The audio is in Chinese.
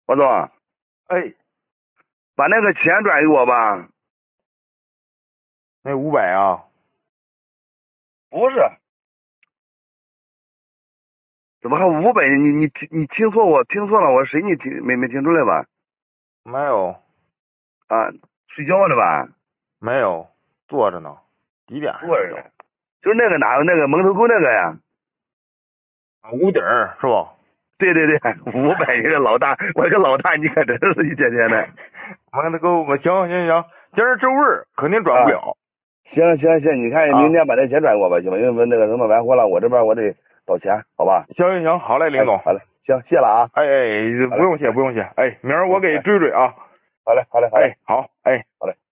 王总， 哎， 把那个钱转给我吧。 那500啊？ 不是，怎么还500呢？你听错了，我谁你没听出来吧？ 没有， 啊，睡觉呢吧？ 没有，坐着呢。几点坐着呢，就是那个哪有那个门头沟那个呀？ 啊，屋顶儿是不？ 对对对，500一个老大，我这个老大你可真是一天天的。 门头沟，行，今儿周日肯定转不了。 行，你看明天把那钱转给我吧，行吧？因为那个什么完货了，我这边我得找钱，好吧？ 行，好嘞，林总。 好嘞，行，谢了啊。 哎，不用谢。哎，明儿我给追啊。 好嘞。 哎，好，哎。 好嘞。